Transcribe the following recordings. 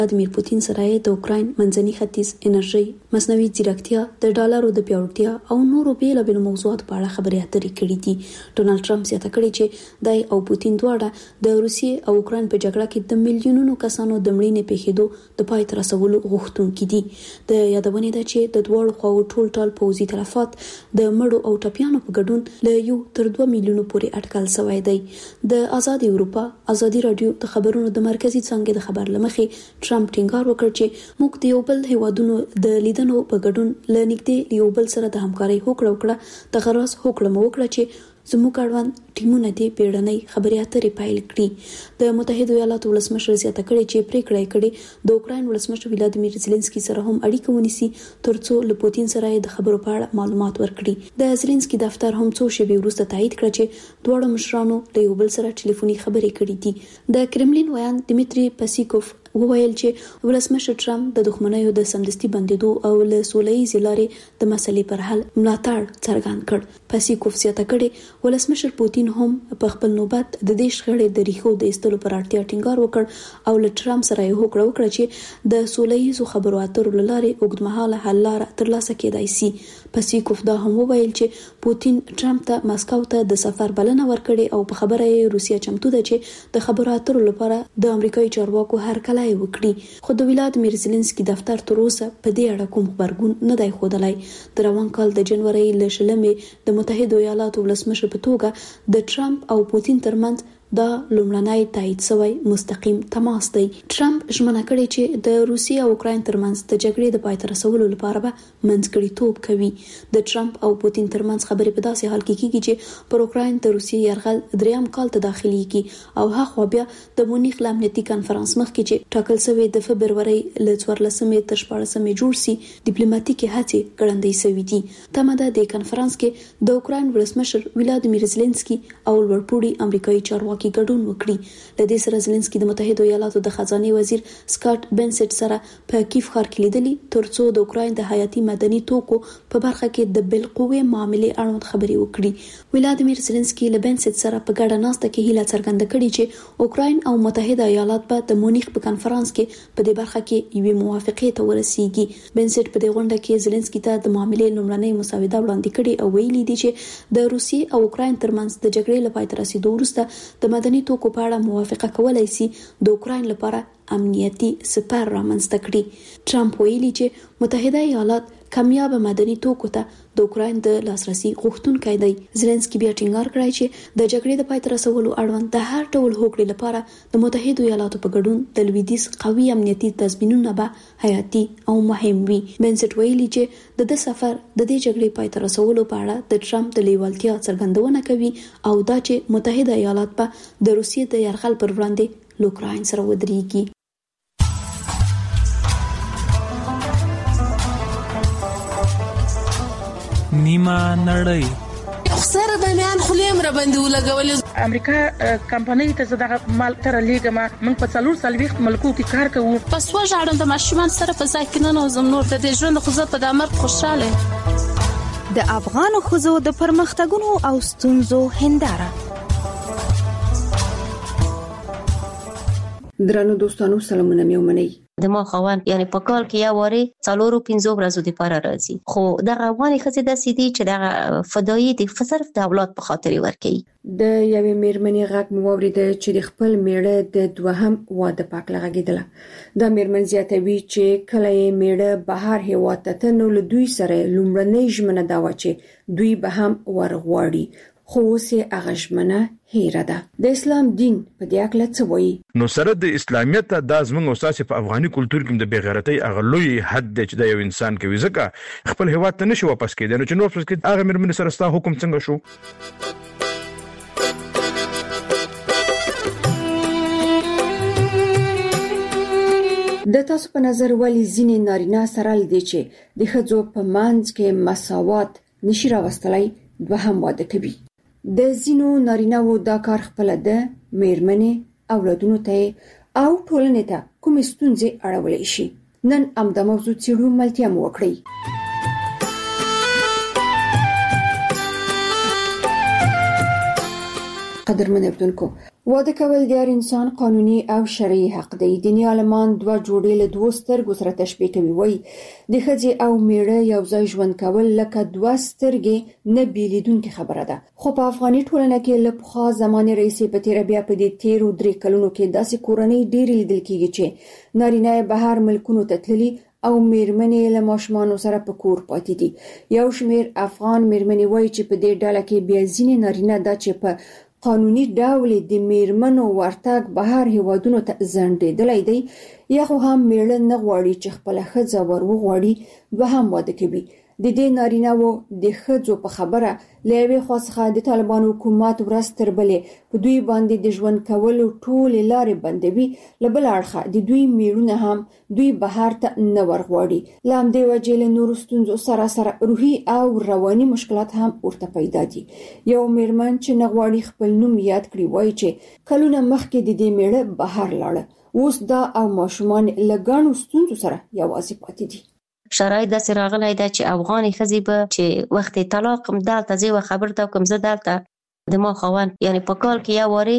ولادیمیر پوتین سره د اوکراین منځني ختیځ انرژي مصنوعي ځیرکتیا د ډالرو د پیاوړتیا او نورو بیلابیلو موضوعاتو په اړه خبرې اترې کړې دي. ډونالد ټرمپ زیاته کړې چې دای او پوتین دواړه د روسیې او اوکراین په جګړه کې د میلیونونو کسانو د مړینې پیښېدو د پای ته رسولو غوښتونکي دي. د یادونې ده چې د دواړو خواو ټول پوځي تلفات د مړو او ټپیانو په ګډون له 1 تر 2 میلیونو پورې اټکل شوی دی. د آزاد اروپا ازادي رادیو د خبرونو د مرکزی څنګه د خبر لمخې ټرمپ ټینګار وکړ چې موږ د یو بل هیوادونو د لیدنو په ګډون لنیږدې یو بل سره د همکارۍ هوکړه وکړه د غرض هوکړه مو وکړه چې زموږ اړوند ټیمونه دې پیړنۍ خبرې اترې پیل کړي. د متحده ایالاتو ولسمشر زیاته کړې چې پریکړه یې کړې د اوکراین ولسمشر ولادیمیر زيلنسکي سره هم اړیکه ونیسي ترڅو له پوتین سره د خبرو په اړه معلومات ورکړي. د زيلنسکي دفتر هم څو شېبې وروسته تایید کړ چې دواړو مشرانو له یو بل سره ټلیفوني خبرې کړې دي. د کرملین ویان دمیتری پاسیکوف وویل چې ولسمشر ټرمپ د دښمنیو د سمدستي بندیدو او له سوله‌ییزې لارې د مسلې پر حل ملاتړ څرګند کړ. پاسیکوف زیاته کړې ولسمشر پوتین هم په خپل نوبت د دې شخړې د ریښو د ایستلو پر اړتیا ټینګار وکړ او له ټرمپ سره یې هوکړه وکړه چې د سوله‌ییزو خبرو اترو لارې اوږدمهاله حل لاره ترلاسه کېدای شي. پاسیکوف دا هم وویل چې پوتین ټرمپ ته مسکو ته د سفر بلنه ورکړې او په خبره یې روسیه چمتو ده چې د خبرو اترو لپاره د امریکایي چارواکو هرکلی وکړي. خو د ولادیمیر زيلنسکي دفتر تر اوسه په دې اړه کوم خبرګون نه دی ښودلی. د روان کال د جنوري له 20 د متحده ایالاتو ولسمشر په توګه د ټرمپ او پوتین ترمنځ دا لومړنی تایید شوی مستقیم تماس دی. ټرمپ ژمنه کړې چې د روسیې او اوکراین ترمنځ د جګړې د پای ته رسولو لپاره به منځګړیتوب کوي. د ټرمپ او پوتین ترمنځ خبرې په داسې حال کې کیږي چې پر اوکراین د روسیې یرغل دریم کال ته داخليږي او هغه بیا د مونیخ امنیتي کانفرنس مخکې چې ټاکل شوی د فبرवरी له 14 تر 16 جوړ سي ډیپلوماټیکي هڅې ګړندۍ شوې دي. تمه ده د کانفرنس کې د اوکراین ولسمشر ولادیمیر زيلنسکي او لوړپوړي امریکایي چارواکي ګډون وکړي. له دې سره زيلنسکي د متحده ایالاتو د خزانه وزیر سکاټ بنسټ سره په کیف ښار کې لیدلي ترڅو د اوکراین د حیاتي مدني توکو په برخه کې د بالقوه معاملې اړوند خبرې وکړي. ولادیمیر زيلنسکي له بنسټ سره په ګډه ناسته کې هیله څرګنده کړې چې اوکراین او متحده ایالات به د مونیخ په کانفرنس کې په دې برخه کې یوه موافقه ته ورسیږي. بنسټ په دې غونډه کې زيلنسکي ته د معاملې لومړنۍ مسوده وړاندې کړې او ویلي دي چې د روسیې او اوکراین ترمنځ د جګړې لپاره تر رسیدو وروسته د مدني توکو په اړه موافقه کولای شي د اوکراین لپاره امنیتي سپر رامنځته کړي. ټرمپ ویلي چې متحده ایالات کامیاب مدني توکو ته د اوکراین د لاسرسي غوښتونکي دی. زيلنسکي بیا ټینګار کړی چې د جګړې د پای ته رسولو اړوند د هر ډول هوکړې لپاره د متحده ایالاتو په ګډون د لویدیځ قوي امنیتي تضمینونه به حیاتي او مهم وي. بنسټ ویلي چې د سفر د دې جګړې پای ته رسولو په اړه د ټرمپ د لیوالتیا څرګندونه کوي او دا چې متحده ایالات به د روسیې د یرغل پر وړاندې له اوکراین سره ودرېږي. نیمه نړۍ خسر د میان خلیم را باندې ولګولې. امریکا کمپنۍ ته زداغه مال تر لېګما من په 4 ملکو کې کار کوو. پس وژاړم د ماشومان سره په ځای کې نه نوزم نور د ژوند خو زه په دمر خوشاله. د افغان خزو د پرمختګونو او ستونزو هنداره. درنو دوستانو سلامونه مې ومنئ. د ما خوان یعنی په کال کې یا واره 4-5 ورځې د پاره راځي خو دغه افغاني خزې د سیدي چې دغه فدایي د صرف د اولاد په خاطر ورکي. د یوې میرمنې غږ مو واورېده چې د خپل میړه د دوهم واده پاک لغږیدله. د میرمن زیاتوي چې کله یې میړه بهر هیواد ته تنو له دوی سره لومړنۍ ژمنه دا و چې دوی به هم ورغواړي خو اوس یې هغه ژمنه هیره ده. د اسلام دین په دې اړه څه وایي؟ نو سره د اسلامیت د زموږ استاد په افغاني کلچر کې د بغیرتۍ اغلوی حد چې د یو انسان کوي ځکه خپل هیواد ته نشي واپس کېدای نو چې نو واپس کېد هغه میرمن سره ستا حکم څنګه شو؟ د تاسو په نظر ولی ځینې نارینه سره لدی چې د ښځو په منځ کې مساوات نشي راوستلای دوهم واده کوي. د ځینو نارینه‌وو دا کار خپل ده میرمنې اولادونو ته او ټولنې ته کومې ستونزې اړولی شي. نن همدا موضوع څېړو، ملتیا مو وکړئ. قدرمن اردوونکو، واده کول د هر انسان قانوني او شرعي حق دی. دیني عالمان دوه جوړې له دوه سترګو سره تشبیه کوي. وایي د ښځې او میړه یو ځای ژوند کول لکه دوه سترګې نه بیلیدونکې خبره ده. خو په افغاني ټولنه کې له پخوا زمانې راهیسې په تېره بیا په دې تېرو 3 کلونو کې داسې کورنۍ ډېرې لیدل کېږي چې نارینه یې بهر ملکونو ته تللي او میرمنې له ماشومانو سره په کور پاتې دي. یو شمېر افغان میرمنې وایي چې په دې ډله کې بیا ځینې نارینه دا چې په قانوني ډول د میرمنو ورتګ بهر هیوادونو ته ځنډېدلی دی، یا خو هم میړه نه غواړي چې خپله ښځه ور وغواړي، دوهم واده کوي. د دې نارینه‌وو د ښځو په خبره له یوې خوا څخه د طالبانو حکومت ورځ تر بلې په دوی باندې د ژوند کولو ټولې لارې بندوي، له بل اړخه د دوی میړونه هم دوی بهر ته نه ورغواړي. له همدې وجې له نورو ستونزو سره سره روحي او رواني مشکلات هم ورته پیدا دي. یو میرمن چې نه غواړي خپل نوم یاد کړي وایي چې کلونه مخکې د دې میړه بهر لاړه، اوس دا او ماشومان له ګڼو ستونزو سره یوازې پاتې دي. شرایط داسې راغلی ده چې افغاني ښځې به چې وخت طلاق هم دلته زه یوه خبر ته کوم، زه دلته د ما خاوند یعنی په کال کې یو وارې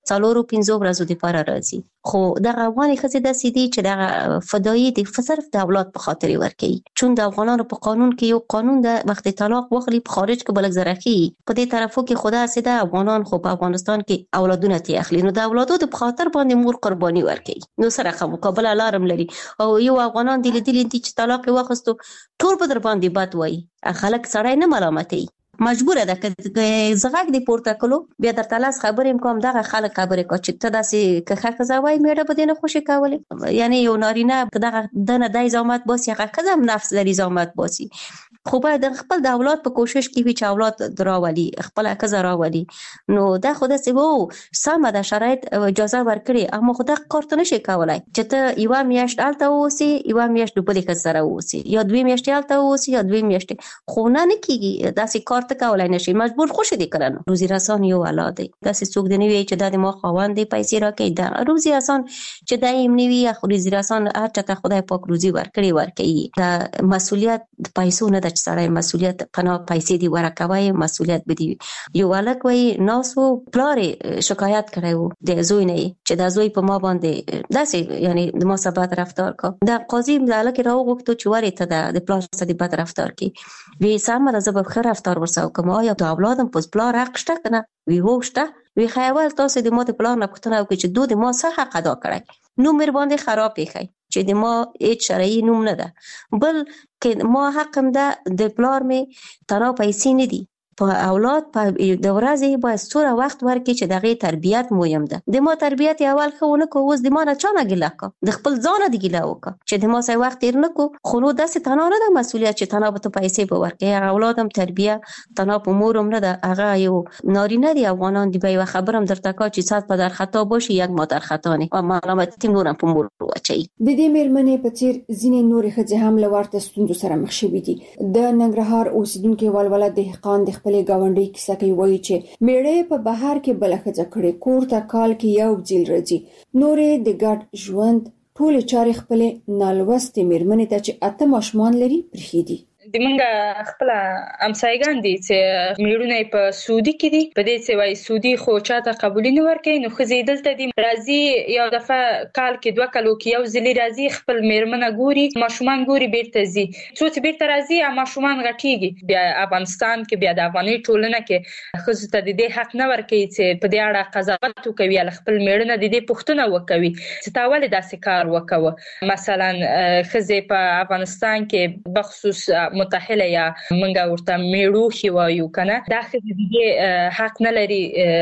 4-5 ورځو دپاره راځي، خو دغه افغاني ښځې داسې دي چې دغه فدایي د صرف د اولاد په خاطر ورکوي. چون د افغانانو په قانون کې یو قانون ده، وخت طلاق واخلي په خارج کې بلک زرخي په دې طرفو کې خدا سي ده افغانان خو په افغانستان کې اولادونه تی اخلي، نو د اولادو د خاطر باندې مور قرباني ورکوي، نو سره مقابله لارم لري. او یو افغانان دي لیدلي دي چې طلاق واخستو ټول په در باندې بد وایي، خلک سړی نه ملامتي، مجبوره ده که زغاک دی پورته کلو بیا در تلاس خبرې کوم دغه خلک خبرې کو چې ته داسې که ښځه وای میړه به دې نه خوشي کولی. یعنی یو نارینه که دغه دنه دی زامت باسي، هغه ښځه هم نفس لري زامت باسي، خو باید خپل د اولاد په کوشش کې وي چې اولاد راولي، خپل ښځه راولي. نو دا خو داسې وو سمه ده، شرایط اجازه ورکړي، اما خو دغه کار ته نشي کولی چې ته یوه میاشت هلته واوسې، یوه میاشت د بلې ښځې سره واوسې، یا 2 میاشتې هلته واوسې یا 2 میاشتې، خو نه کېږي داسې کار ته کولی نشي، مجبور خوشې دي کړه. روزي رسان یو الله دی، داسې څوک دی نه وي چې دا د ما خاوند دی پیسې راکوي، دا روزي رسان چې دا یې نه وي، خو روزي رسان هر چا ته خدای پاک روزي ورکړي ورکوي. دا مسؤلیت د پیسو نه ده چې سړی مسؤلیت قنا پیسې دی ورکوي، مسؤلیت بدی. یو الک وای ناسو پلار شکایت کړی وو د زوی نه چې دا زوی په ما باندې داسې یعنی د ما سره بد رفتار کا. دا قاضي د الک راوغوښتو چې ورته د پلار سره بد رفتار کی وی سم راځه به ښه رفتار ورساو کوم، یا د اولادم په پلار حق شته کنه وی هوښته وی خیال تاسو د ما د پلار نه پوښتنه وکړي چې دوی د ما څه حق ادا کړی، نو مېر باندې خراب پیخی چې د ما هیڅ شرعي نوم نه ده، بل کې ما حق هم ده د پلار مې تنها پیسې نه دي په اولاد په د ورځې باید څوره وخت ورکړي چې دغه تربیت مهم ده. د ما تربیت اول خو نه کو، اوس د ما نه چا نه ګیله کا، د خپل ځان دی ګیله وکړه چې د ما سره وخت تیر نه کو. خو نو داسې تنها نه ده مسؤلیت چې تنها به ته پیسې به ورکړي، اولادم تربیه تنها په مورم نه ده، هغه یو نارینه دی. افغانان دی به یو خبرم درته کا چې صد په در خطا باشي یک ما در خطا نه، او ملامت نورم په مور واچي. د دې میرمنې په څیر ځینې نورې ښځې هم له ورته ستونزو سره مخ شوي دي. د ننګرهار اوسیدونکي ولوله دهقان د خپلې ګاونډۍ کیسه کوي، وایي چې میړه په بهر کې بله ښځه کړې، کور ته کال کې یو ځل راځي، نورې د ګډ ژوند ټولې چارې خپلې نالوستې میرمنې ته چې 8 ماشومان لري پرېښي دي. د منګه خپل امسایګان دي چې میړونه په سعودي کې دي، په دې چې وای سعودي خو چاته قبول نه ورکوي، نو خزې دلته دي راځي یو دفعه کال کې 2 کالو کې یو ځل راځي، خپل میرمنه ګوري، ماشومان ګوري، بیرته ځي. څو چې بیرته راځي ماشومان غټيږي، بیا افغانستان کې بیا د افغاني ټولنه کې خزې ته د دې حق نه ورکوي چې په دې اړه قضاوت وکوي، خپل میړونه د دې پوښتنه وکوي چې تا ولې داسې کار وکوه. مثلا خزې په افغانستان کې بخصوص متأهله یا منګه ورته میړو خي وایو کنه، دا خزې دې حق نه لري،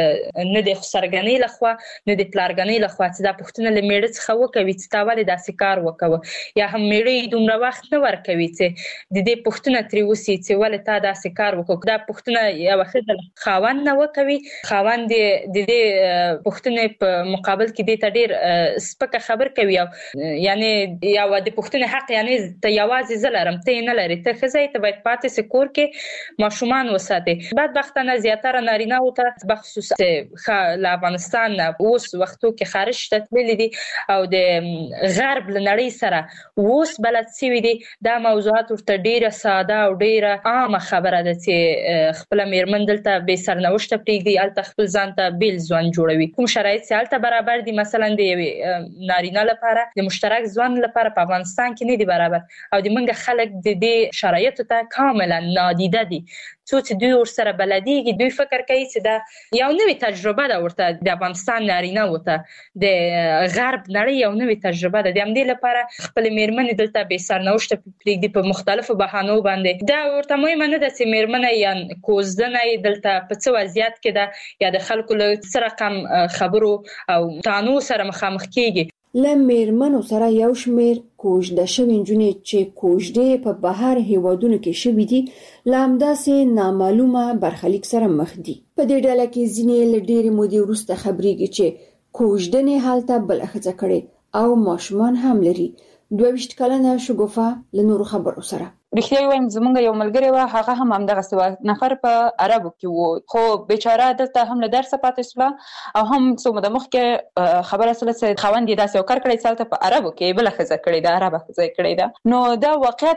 نه د خسرګنۍ لخوا نه د پلارګنۍ لخوا چې دا پوښتنه له میړه څخه وکوي چې تا ولې داسې کار وکوه، یا هم میړه دومره وخت نه ورکوي چې د دې پوښتنه ترې وسی چې ولې تا داسې کار وکوه. دا پوښتنه یو خزه خاوند نه وکوي، خاوند د دې پوښتنې په مقابل کې دې ته ډېر سپکه خبر کوي، یعنی یا د پوښتنې حق یعنی ته یوازې زلرم ته نه لري، ته ښځه ته باید پاتې سي کور کې ماشومان وساتي. بدبختانه زیاتره نارینه او ته بخصوص له افغانستان اوس وختو کې خارج تللي دي او د غرب لنړۍ سره اوس بلد سوي دي. دا موضوعات ورته ډیره ساده او ډیره عامه خبره ده چې خپل میرمن دلته به سرنوشت پریږدي، الته خپل ځان ته بیل ژوند جوړوي. کوم شرایط چې الته برابر دي مثلا د نارینه لپاره د مشترک ژوند لپاره په افغانستان کې نه دي برابر، او د منګه خلک د دې شرایطو ته کاملا نادیده دي. څو چې دوی ورسره بلديږي، دوی فکر کوي چې دا یو نوې تجربه ده ورته د افغانستان نارینه وته د غرب نړۍ یو نوې تجربه ده. د همدې لپاره خپل میرمنې دلته به سرنوشت پریږدي په مختلفو بهانو باندې. دا ورته مهمه نه ده چې میرمنه یا کوزدنه دلته په څه وضعیت کې ده یا د خلکو له څه رقم خبرو او تانو سره مخامخ کیږي. لمرمنو سره یو شمیر کوژده شوی نجونې چې کوژدې په بهر هیوادونو کې شوې دي لامداسې نامعلومه برخلیک سره مخ دي. په دې ډله کې ځینې له ډېرې مودې وروسته خبرېږي چې کوژدنې هلته بله ښځه کړې او ماشومان هم لري. 22 کلنه شګوفه له نورو خبرو سره رښتیا وایم زمونږ یو ملګری و، هغه هم همدغه سوا نفر په عربو کې وو، خو بیچاره دلته هم له درسه پاتې شوه او هم څو موده مخکې خبره سره چې خاوند یې داسې یو کار کړی چې هلته په عربو کې بله ښځه کړې ده، عربه ښځه یې کړې ده. نو دا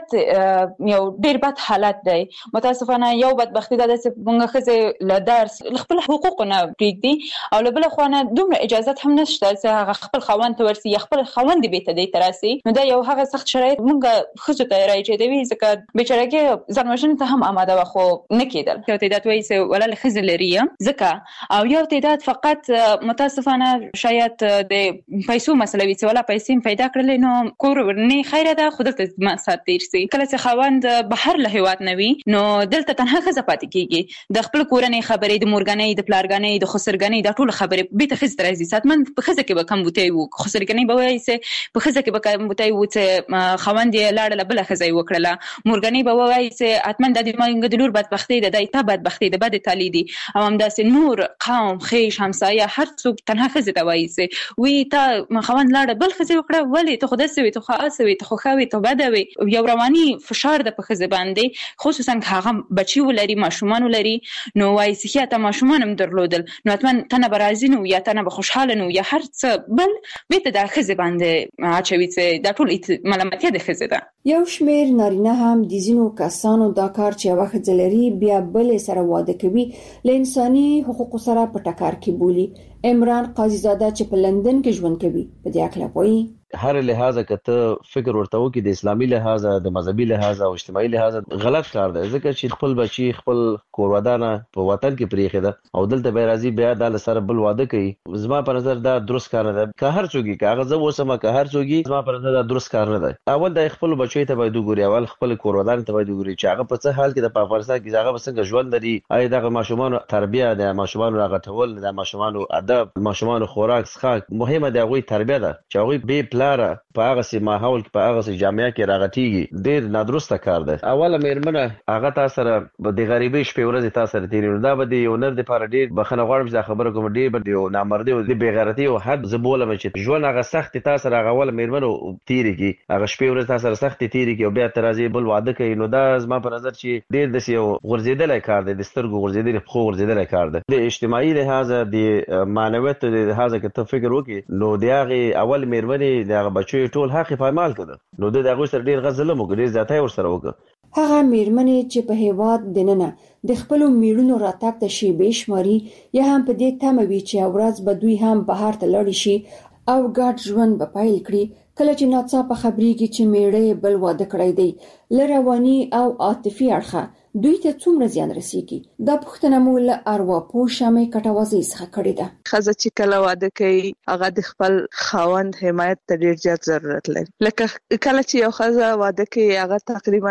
واقعیت یو ډېر بد حالت دی. متاسفانه یو بدبختي دا ده چې موږ ښځې له درس له خپل حقوقو نه پرېږدي او له بله خوا نه دومره اجازت هم نشته چې هغه خپل خاوند ته ورسي یا خپل خاوند یې بېرته دې ته راسي. نو دا یو هغه سخت شرایط موږ ښځو ته راایجادوي ځکه بیچارهګي ځان وژنې ته هم آماده وه خو نه کېدل. یو تعداد وایي چې ولله ښځې لري ځکه، او یو تعداد فقط متاسفانه شاید د پیسو مسله وي چې ولا پیسې هم پیدا کړلې نو کور نه خیره ده خو دلته ما سات تیر سي. کله چې خاوند بهر له هیواد نه وي نو دلته تنها ښځه پاتې کېږي. د خپل کورنۍ خبرې، د مورګنۍ، د پلارګنۍ، د خسرګنۍ، دا ټول خبرې بیرته ښځې ته راځي. ساتمن په ښځه کې به کمبوتی وو، خسرګنۍ به وایي چې په ښځه کې به کمبوتی وو چې خاوند یې لاړله بله ښځه یې وکړله. مورګنۍ به وایي چې اتمن د دې د لور بدبختي ده، د ایته بدبختي ده، بد تالی دي. او همداسې نور قوم، خیش، همسایه هر څوک تنها ښځې ته وایي چې وی ته خاوند لاړه بل ښځې وکړه، ولې ته خو داسې وي، ته خو هسې وي، ته خو ښه وي، ته بده وي. یو رواني فشار ده په ښځې باندې، خصوصا که هغه بچي ولري، ماشومان ولري. نو وایي چې ښه ته ماشومان هم درلودل نو اتمن ته نه به راضي نه یا ته نه به خوشحاله نه یا هر څه بل بېرته دا ښځې باندې اچوي چې دا ټول ملامتیا د ښځې ده. یو شمیر نارینه هم د ځینو کسانو دا کار چې یوه ښځه لري بیا بلې سره واده کوي له انساني حقوقو سره په ټکر کې بولي. عمران قاضي زاده چې په لندن کې ژوند کوي په دې اړه وایي هر لحاظه کته فکر ورته وکي د اسلامي لحاظه، د مذهبي لحاظه او اجتماعي لحاظه غلط کار دی ځکه چې خپل بچي خپل کورودانه په وطن کې پریخي ده او دلته به راځي بیا د سره بل واده کوي. زما په نظر دا درست کار نه ده. که هر څوک کاغذ وسمه که هر څوک زما په نظر دا درست کار نه ده. اول د خپل بچي ته باید وګوري، اول خپل کورودانه ته باید وګوري چې هغه په څه حال کې د افغانستان کې هغه څنګه ژوند لري. آیا د ماشومان تربیه، د ماشومان راغټول، د ماشومان ادب، ماشومان خوراک څخه مهمه ده هغه تربیه ده چې هغه به پلاره په هغه سي ماحول کې په هغه سي جامعه کې راغټيږي. ډېر نادرسته کار ده. اوله مېرمنه هغه تاسو سره د غریبۍ شپې ورځې تاسو سره تیرې دا به د یو نر د لپاره ډېر بخنه غواړم چې خبره کوم ډېر به یو نامردي او د بېغیرتي او حد زبوله چې ژوند هغه سخت تاسو سره هغه اوله مېرمنه تیرېږي هغه شپې ورځې تاسو سره سخت تیرېږي او بیا ترازی بل واده کوي. نو دا زما په نظر چې ډېر د یو غورځېدلای کار دی، د سترګو غورځېدل، خو غورځېدلای کار دی. د اجتماعي لحاظ، د معنویت لحاظ کې ته فکر وکړي نو د هغه اول مېرمنې د هغه بچو ټول حق پایمال کړه نو د هغه سره ډېر غزلم وکړي، ډېر ځاتای ور سره وکړه. هغه مېرمنې چې په هیواد دننه د خپل میړونو راتګ ته شی بشماري یا هم په دې تمه وي چې اورز به دوی هم بهر ته لاړ شي او ګډ ژوند به پیل کړي. کله چې ناڅاپه خبرېږي چې میړه بل واده کړی دی لرواني او عاطفي اړخه دوی ته څومره زیان رسیږي. دا پوښتنه مو له ارواپوه شمې کټوازی څخه کړې ده. ښځه چې کله واده کوي هغه د خپل خاوند حمایت ته ډېر زیات ضرورت لري. لکه کله چې یو ښځه واده کوي هغه تقریبا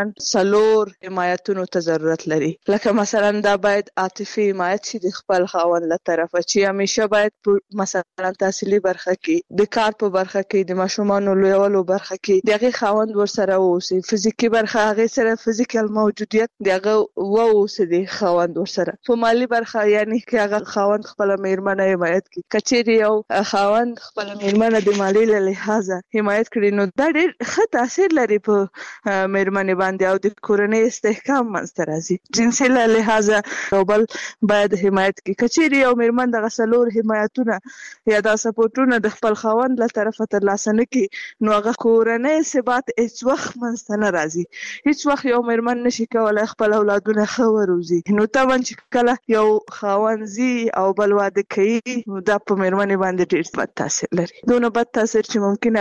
4 حمایتونو ته ضرورت لري. لکه مثلا دا باید عاطفي حمایت شي د خپل خاوند له طرفه چې همیشه باید مثلا تحصیلي برخه کې، د کار په برخه کې، د ماشومانو لویولو برخه کې دغه خاوند ورسره اوسي. فزیکی برخه هغه سره فزیکل موجودیت دغه ووسدي خاوند ورسره په مالی برخه یعنی چې هغه خاوند خپل میرمنه حمایت کوي کچېری یو خاوند خپل میرمنه د مالی له لحاظه حمایت کړي نو دا ډېر ښه تاثیر لري په میرمنې باندې او د کورنۍ استحکام منځته راځي جنسي له لحاظه او بل باید حمایت کوي کچېری یو میرمن د غسلور حمایتونه یا د سپورټونو د خپل خاوند له طرفه ترلاسه نه کړي نو هغه کورنۍ ثبات هیڅ وخت منځته نه راځي هیڅ وخت یو میرمن نشي کولای خپل اولادونه ښه وروزي نو طبعا چې کله یو خاوند زی او بل واده کوي نو دا په میرمنې باندې ډېر بد تاثیر لري دونه بد تاثیر چې ممکن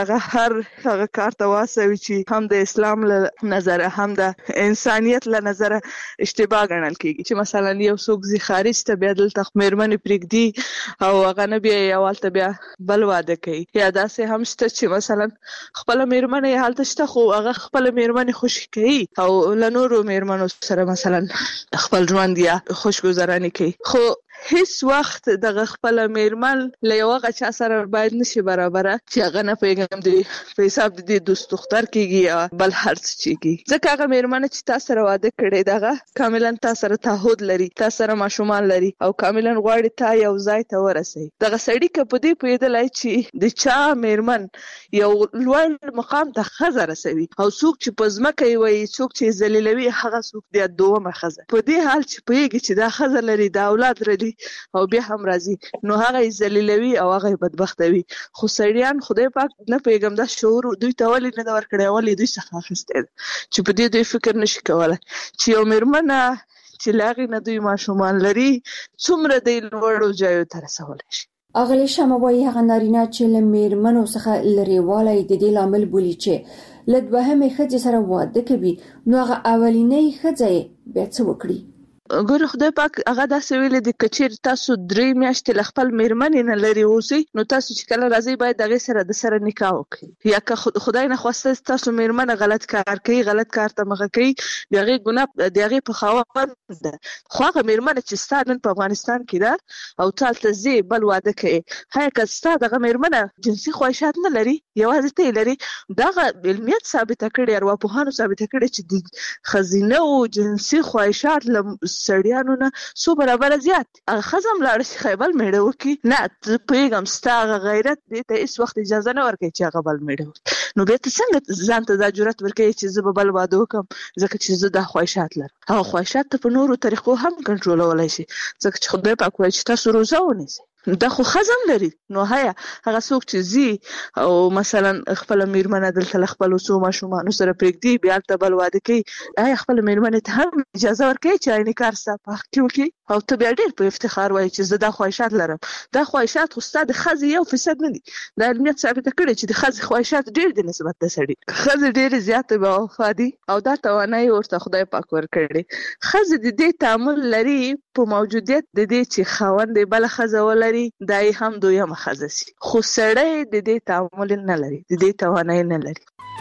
هغه کار ته واسوي چې هم د اسلام له نظره هم د انسانیت له نظره اشتباه ګڼل کیږي چې مثلا یو څوک زی خارج ته بیا دلته میرمنې پرېږدي او هغه نه بیا یوالته بیا بل واده کوي یا داسې هم شته چې مثلا خپل میرمنې هلته شته خو هغه خپل میرمنې خوشي کوي او له نورو میرمنو سره مثلا خپل ژوند یا خوشګذراني کوي خو هیڅ وخت دغه خپل میرمن له یو غچا سره باید نشي برابره چې هغه نه پیغام دی په حساب دي دوست دختر کیږي بل هر څه کیږي ځکه هغه میرمن چې تاسو سره واده کړي دغه کاملا تاسو سره تعهد لري تاسو سره ماشومان لري او کاملا غواړي تا یو ځای ته ورسي دغه سړی که په دې پیدلای چې د چا میرمن یو لوړ مقام ته خزر رسوي او څوک چې په ځمکه وي څوک چې ذلیلوي هغه څوک دی دومره خزر په دې حال چې پیږي چې دا خزر لري دا اولاد لري او بیا هم راځي نو هغه ذلیلوي او هغه بدبختوي خو سړیان خدای پاک نه پیغام دا شعور دوی ته ولې نه ورکړي ولې دوی څخه اخیسته چې په دې دوی فکر نشي کولای چې یو میرمنه چې لاغي نه دوی ماشومان لري څومره د لوړو ځایو ته رسولای شي اغلی شموي هغه نارینه چې له میرمنو څخه لريواله د دې لامل بولی چې لدوهمه خځې سره واده کوي نو هغه اولینې خځې بیا څه وکړي ګور خدای پاک هغه داسې ویل دي کچیر تاسو 3 میاشتې ل خپل میرمنې نه لري اوسئ نو تاسو چې کله راځي باید دغه سره د سره نکاح وکړئ یا که خدای نه خواسته تاسو میرمنه غلط کار کوي غلط کار ته مخه کوي دغه ګناه دغه په خواوند ده خو هغه میرمنه چې ستاسو په افغانستان کې ده او تاسو زی بل واده کوي هغه کستا دغه میرمنه جنسي خواهشات نه لري یوازې ته لري دغه علمیت ثابت کړي او په هانو ثابت کړي چې د خزینه او جنسي خواهشات سړیانو نه سو برابر زیات خزم لاړ شي خیبل میړه وکي نه پیغام ستاره غیرت دې ته هیڅ وخت اجازه نه ورکړي چې هغه بل میړه نو به ته څنګه ځان ته د جرأت ورکړي چې زه بل واده وکم ځکه چې زه د خواهشات لرم هغه خواهشات ته په نورو طریقو هم کنټرولولای شي ځکه چې خدای پاک وایي چې تاسو روزه ونیسئ دا خو خزم لري نو هغه څوک چې زی او مثلا خپل میرمنه دلته خپل سو ماشومان سره پرېږدي بیا ته بل واده کوي خپل میرمنه ته هم اجازه ورکړي چې عین کار سپاخ کوي او ته بیا ډېر په افتخار وایي چې زه دا خواهشات لرم دا خواهشات خو ستاسو د خزي 1% نه دي دا علمیت ثابت کړي چې د خزي خواهشات ډېر د نسبت د سړي خزي ډېر زیات به وفادي او دا توانایي ورته خدای پاک ورکړي خزي د دې تعامل لري په موجودیت د دې چې خاوند بل خزه ولري دای هم دویمه خزه سي خو سړی د دې تعامل نه لري د دې توانایي نه لري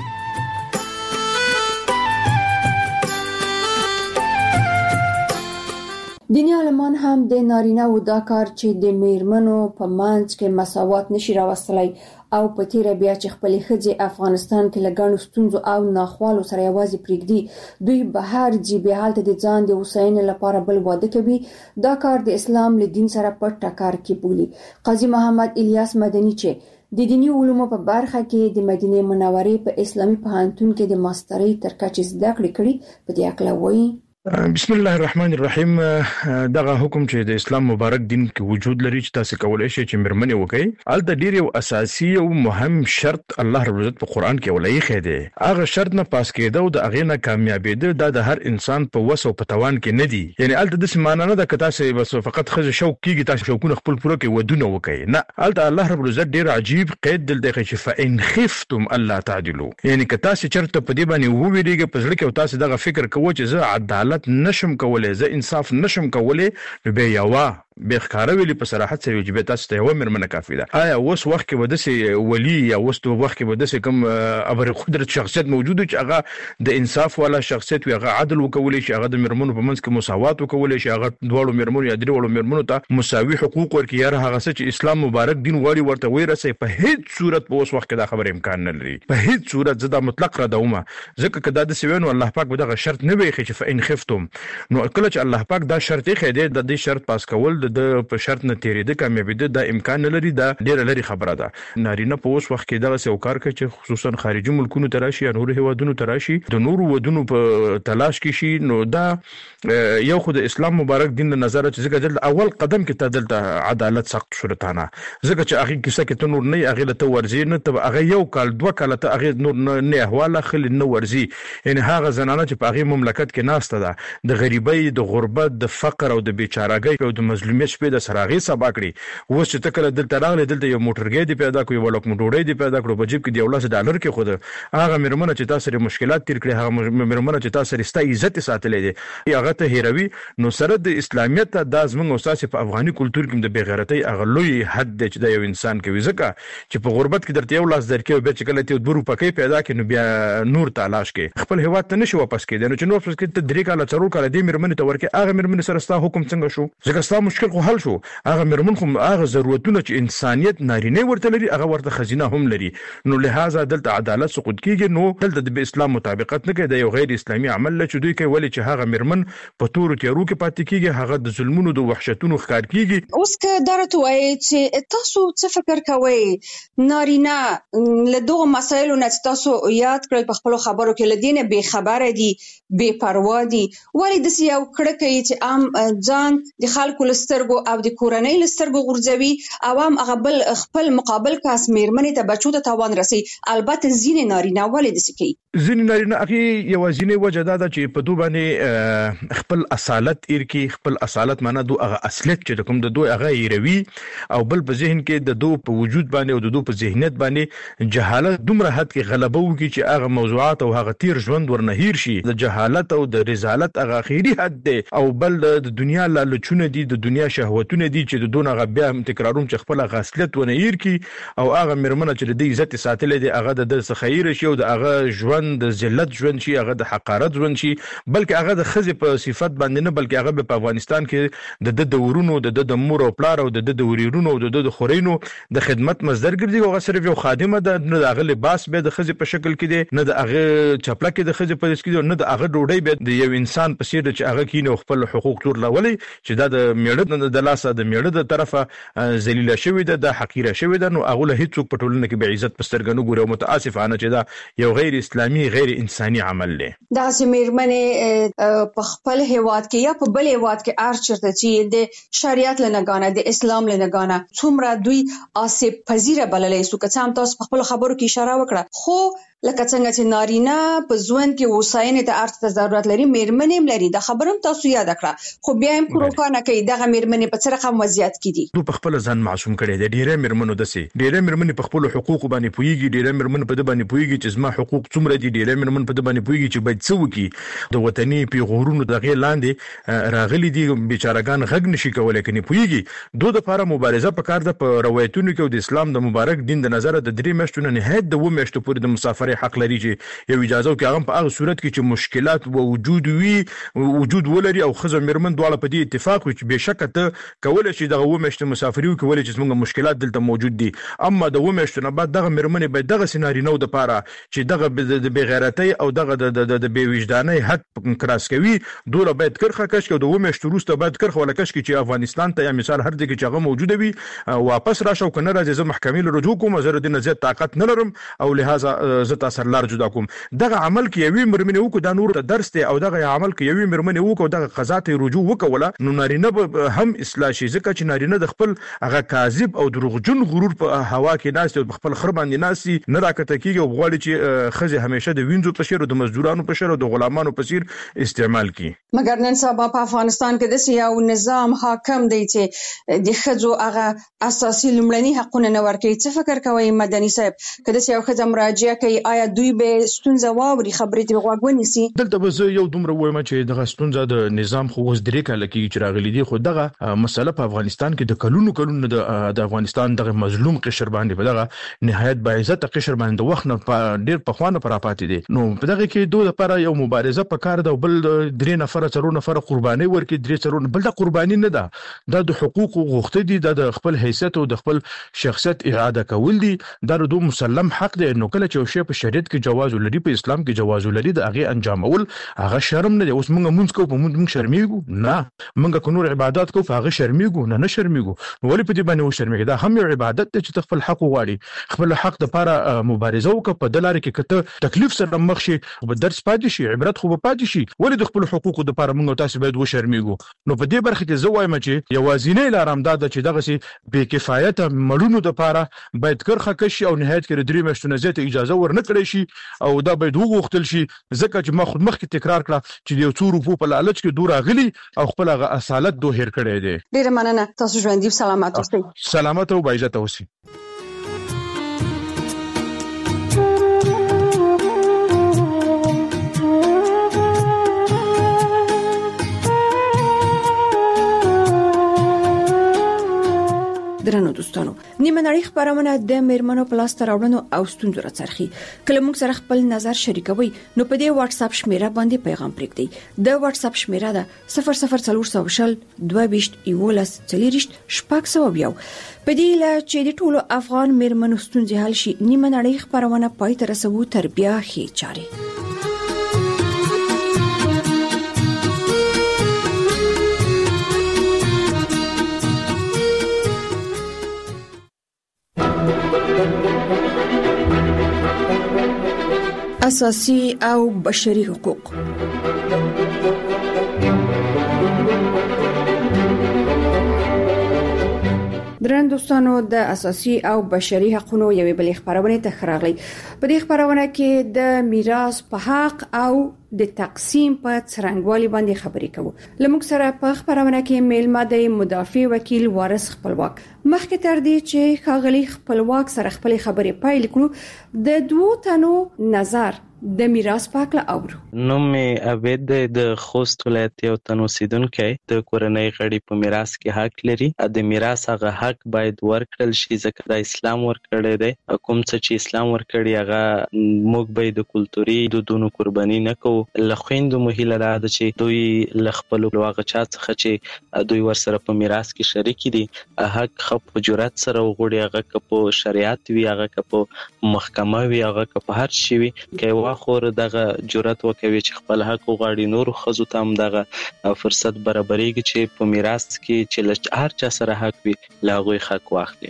دینی عالمان هم د نارینه و دا کار چې د میرمنو په منځ کې مساوات نشي راوستلای او په تیر بیا چې خپل خځې افغانستان کې لګانو ستونزو او ناخوالو سره یوازې پرېږدي دوی بهر جی به حالت د ځان د حسین لپاره بل واده کوي دا کار د اسلام له دین سره په ټکر کې بولی قاضي محمد الیاس مدني چې د دینی علومو په برخه کې د مدینه منورې په اسلامي پوهنتون کې د ماسترۍ تر کچې زده کړې کړې په دې اړه وایي بسم الله الرحمن الرحیم دغه حکم چې د اسلام مبارک دین کې وجود لري چې تاسو کولای شئ چې مرمنه وکړي الته ډیر یو اساسي او مهم شرط الله رب عزت په قران کې ولای خېده هغه شرط نه پاس کېده او د اغه نه کامیابېده د هر انسان په وسو په توان کې نه دی یعنی الته د سمانه نه د کتا سه بس فقط خزه شوق کیږي تاسو شوقونه خپل پوره کې ودونه وکړي نه الته الله رب عزت ډیر عجیب قید دل دغه چې فإن خفتم الله تعدلوا یعنی کتا سه چرته په دې باندې وو ویریږي په ځل کې تاسو دغه فکر کوو چې زه عدالت نشم کولای زه انصاف نشم کولای نو به یوا به ښکارا ویلي په صراحت سره چې تاسو ته یو مرمنه کافي ده. آیا اوس وخت کې ودسه ولی یا اوس وخت کې ودسه کوم ابر قدرت شخصیت موجود چې هغه د انصاف والا شخصیت وي، هغه عدل وکولي شي، هغه د مرمنو په منځ کې مساوات وکولي شي، هغه دوړو مرمنو یا درې مرمنو ته مساوي حقوق ورکړي، یا هغه چې اسلام مبارک دین غواړي ورته ویرسي. په هیڅ صورت په اوس وخت کې دا خبره امکان نه لري، په هیڅ صورت زدا مطلق را دومه. ځکه کدا د سوینو الله پاک به دغه شرط نه ویخي چې فإن خفتم، نو کله چې الله پاک دا شرط یې خېده د دې شرط پاس کول د په شرط نه تیرې د کامیابی د امکان نه لري، دا ډیره لري خبره ده. نارینه په اوس وخت کې دغه څه کار کوي چې خصوصا خارجي ملکونو تراشي یا نور هیوادونو تراشي د نور ودونو په تلاش کې شي. نو دا یو خو د اسلام مبارک دین نظر چې ځکه د اول قدم کې تدلته عدالت سخت شرطانه، ځکه چې هغه کیسه کې ته نور نه هغه ته ورزي نه ته هغه یو کال دوه کال ته هغه نور نه احواله خل نه ورزي. یعنی هغه زنانه چې په هغه مملکت کې ناشته ده د غریبۍ، د غربت، د فقر او د بیچارهګۍ او د مظلومیت شپې د سراغي سبا کړی. اوس چې تکله دلته راغلی دلته یو موټرګي دی پیدا کوي، ولک موټوړې دی پیدا کړو، په جیب کې دی $10 کې خود هغه مرمنه چې تاسو لري مشکلات تیر کړی، هغه مرمنه چې تاسو لري ست عزت ساتلې دي هغه ته هیروي. نو سره د اسلامیت د ازمن او اساس په افغاني کلچر کې د بغیرتۍ هغه لوی حد دی چې د یو انسان کوي. ځکه چې په غربت کې درته یو لاس درکې به چې کله ته 2 روپۍ پیدا کړي نو بیا نور تلاش کې خپل هیواد ته نشي واپس کېدای. نو چې نو واپس کېد ته 3 کال 4 کال دې مرمنې ته ورکې هغه مرمنې سره ستا حکم څنګه شو؟ ځکه ستا مشکل خو حل شو. هغه مرمن خو هغه ضرورتونه چې انسانيت نارینه ورته لري هغه ورته خزینه هم لري. نو لہذا دلته عدالت سقوط کیږي. نو دلته د اسلام مطابقت نه کوي، د یو غیر اسلامي عمل له چدوي کوي، ولې چې هغه مرمن په تور تیارو کې پاتې کیږي، هغه د ظلمونو د وحشتونو ښکار کیږي. اوس که درته وایي چې تاسو څه فکر کوئ نارینه له دغه مسایلو نه تاسو یاد کړئ په خپل خبرو کې لدینه بے خبره دي، بے پروا دي، ولې د یو کړه کوي چې عام ځان د خلکو لسترګو او د کورنۍ لسترګو غورځوي او هم هغه بل خپل مقابل کاس میرمنې ته بچو ته تاوان رسي. البته ځینې نارینه ولې داسې کوي؟ ځینې نارینه هغه یوازینی وجه دا ده چې په دوه باندې خپل اصالت ایر کې، خپل اصالت معنا دوه هغه اصلیت چې کوم د دوه هغه ایروي، او بل په ذهن کې د دوه په وجود باندې او د دوه په ذهنیت باندې جهالت دومره حد کې غلبه وکړي چې هغه موضوعات او هغه تیر ژوند ورنه هیر شي. د جهالت او د رذالت هغه اخیری حد دی. او بل د دنیا لالچونه دي، د دنیا شهوتونه دي چې د دونه هغه بیا هم تکراروم چې خپل غاصلیت ونه هیر کی، او هغه مرمنه چې د عزت ساتلې دي هغه د خیر شي او د هغه ژوند د ذلت ژوند شي، هغه د حقارت ژوند شي، بلکې هغه د خزې په صفت باندې نه، بلکې هغه په افغانستان کې د ورونو د مور او پلار او د وريرونو او د خورینو د خدمت مصدر ګرځي. او صرف یو خادمه ده، نه د هغه لباس به د خزې په شکل کې دی، نه د هغه چپله کې د خزې په دس کې دی، نه د هغه ډوډۍ به د یو انسان په څیر چې هغه کینه خپل حقوق تور لولي چې دا د میړه د لاسه د میړه د طرفه ذلیله شوی ده، د حقیره شوی ده. نو هغه له هیڅ په ټولنه کې به عزت پسترګنو ګوري. متاسفانه چې دا یو غیر اسلامي غیر انساني عمل دی. دا سیمرمنه په خپل هیواد کې یا په بل هیواد کې ارچرته چې د شریعت لنګانه د اسلام لنګانه څومره دوی آسیب پذیره بللې سو. که څام تاسو په خپل خبرو کې اشاره وکړه، خو لکه څنګه چې نارینه په ژوند کې وساینې ته ارته ضرورت لري، میرمنې هم لري. دا خبرم تاسو یاد کړه، خو بیا هم کوروکانه کوي دغه میرمنې په څه رقم وضعیت کې دي. دوی په خپل ځان معصوم کړي دي. ډیره میرمنو دسي، ډیره میرمنې په خپل حقوق باندې پويږي، ډیره میرمنې په دې باندې پويږي چې زما حقوق څومره دي، ډیره میرمنې په دې باندې پويږي چې باید څه وکړي. د وطني پیغورونو دغه لاندې راغلي دي، بیچارهګان غږ نشي کولای کني پويږي. دوی د لپاره مبارزه پکار ده. په روایتونو کې د اسلام د مبارک دین د نظر د 3 میاشتو نه نهایت د 2 میاشتو پورې د مسافرۍ حق لري چې یو اجازه او هغه په هغه صورت کې چې مشکلات وجود ولري او خزه مرمن دواړه په دې اتفاق وي چې بهشکه ته کولای شي دغه و مشته مسافري او کولای چې څنګه مشکلات دلته موجود دي. اما د و مشته نه بعد دغه مرمن به دغه سيناريو د پاره چې دغه د بغیرتۍ او دغه د بے وجدانۍ حد کراس کوي، دوله باید کرخه کش او د و مشته روسته باید کرخه ولا کش چې افغانستان ته یا مثال هر ځای کې هغه موجوده وي واپس راشو کنه راځي. زه محکمې رجوع کوم، زه د نزیات طاقت نه لرم او لہذا زه تاسو لار جدا کوم. دغه عمل کې یوې مرمنې وکړو دا نور ته درس دی، او دغه عمل کې یوې مرمنې وکړو دغه قضا ته رجوع وکوله، نو نارینه به هم اصلاح شي. ځکه چې نارینه د خپل هغه کاذب او دروغجن غرور په هوا کې ناست او خپل خر باندې ناسي نه راکته کیږي او غواړي چې خزه همیشه د وینځو په شیر او د مزدورانو په شیر او د غلامانو په شیر استعمال کی. مګر نن سبا په افغانستان کې د یو نظام حاکم دی چې د خزو هغه اساسي لمړني حقونه نه ورکوي. څه فکر کوي مدني صاحب؟ کله چې یو خزه مراجعه کوي آیا دوی به ستونزه واوري خبرې ته غوږ ونیسي؟ دلته به زه یو دومره وایم چې دغه ستونزه د نظام خو اوس درې کاله کې چې راغلي دي، خو دغه مسله په افغانستان کې د کلونو د افغانستان دغه مظلوم قشر باندې په دغه نهایت باعزت قشر باندې د وخت نه ډیر په خوانه پر پاتې دي. نو په دغه کې دوه لپاره یو مبارزه پکار ده، بل درې نفر څلور نفر قرباني ورکړي، درې څلور بل د قرباني نه ده، د حقوق غوښته دي، د خپل حیثیت او د خپل شخصیت اعاده کول دي، دا د مسلم حق دی. نو کله چې شی په شریعت کې جواز لري، په اسلام کې جواز لري، د هغه انجامول هغه شرم نه دی. اوس موږ کو په موږ شرمېږو نه، موږ کو نور عبادت کو په هغه شرمېږو نه شرمېږو. نو ولې په دې باندې و شرمېږو؟ دا هم یو عبادت دی چې خپل حق وغواړي، خپل حق د لپاره مبارزه وکړه، په دلاره کې کته تکلیف سره مخ شي او په درس پاتې شي، عبرت خو به پاتې شي. ولې د خپل حقوقو د لپاره موږ تاسو باید و شرمېږو؟ نو په دې برخه کې زه وایم چې یوازینی لار همدا ده چې دغه سي بې کفایت مړونو د لپاره باید کرخه کشي او نهایت کې درې میاشتو زیاته اجازه ورنکړي شي او دا باید وغوښتل شي، ځکه چې ما خود مخکې تکرار کړه چې یو څو روپو په لالچ کې دور غلي او خپل اصالت دوه هیر کړي دي. ډیره مننه، تاسو ژوندۍ سلامات اوسئ. سلامت او باعزت اوسئ. درنو دوستانو، نیمه نړۍ خبرونه د میرمنو په لاس راوړنو او ستونزو راڅرخي. کله موږ سره خپل نظر شریکوي نو په دې واتس اپ شمیره باندې پیغام پرېږدئ. د واتس اپ شمیره ده 00400 22 11 40 600. په دې لا چې د ټولو افغان میرمنو ستونزې حل شي، نیمه نړۍ خبرونه پای ته رسوو تر بیا هي چاري. اساسي او بشري حقوق. درن دوستانو، د اساسي او بشري حقوقو یوې بلې خبرونه ته خراغلي. په دې خبرونه کې د میراث په حق او د تقسیم په څرنګوالي باندې خبرې کوو. لموږ سره په خبرونه کې میلمه د مدافع وکیل وارث خپلواک. مخکې تر دې چې ښاغلي خپلواک سره خپل خبرې پایل کړو، د دوه تنو نظر د میراث په اړه اورو. نو مې عبید د خوست ولایت یو تن اوسیدونکی د کورنۍ غړي په میراث کې حق لري. د میراث هغه حق باید ورکړل شي، ځکه د اسلام ورکړی دی. کوم څه چې اسلام ورکړي هغه موږ به د کلتوري دودونو قرباني نه کوو. له خویندو مو هیله ده چې دوی له خپلو هغه چا څخه چې دوی ورسره په میراث کې شریک دي حق په جرأت سره وغواړي، هغه که په شریعت وي، هغه که په محکمه وي، هغه که په هر شي وي، که خور دغه جرأت وکوي چې خپل حق وغواړي. نور خزو ته هم دغه فرصت برابرېږي چې په میراث کې چې هر چا سره حق وي له هغوی حق واخلي.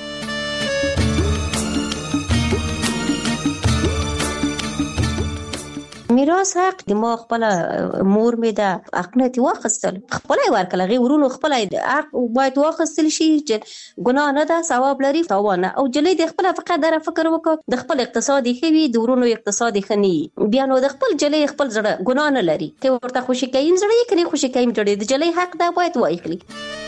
میراث حق د ما خپل مور می ده حقنه واخستل، خپل ورکل غي ورونو خپل حق باید واخستل شي چې ګناه نه ده، ثواب لري تاوانه. او جلې د خپل فقط در فکر وکړه د خپل اقتصادي خوي، د ورونو اقتصادي خني، بیا نو د خپل جلې خپل زړه ګناه نه لري، ته ورته خوشي کین زړه یې کني خوشي کین جوړې د جلې حق ده باید وایخلي.